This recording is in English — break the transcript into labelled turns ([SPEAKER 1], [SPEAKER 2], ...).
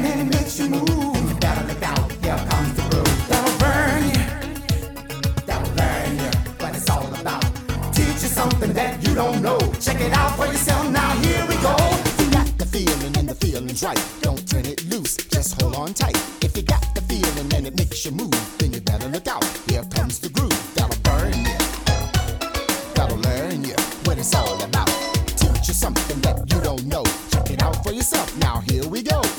[SPEAKER 1] and it makes you move. You gotta look out, here comes the groove. That'll burn you, that'll learn you what it's all about. Teach you something that you don't know. Check it out for yourself, now here we go.
[SPEAKER 2] You got the feeling and the feeling's right. Don't turn it loose, just hold on tight. If you got the feeling and it makes you move, then you better look out, here comes the groove. That'll burn you, that'll learn you what it's all about. Teach you something that you don't know. Check it out for yourself, now here we go.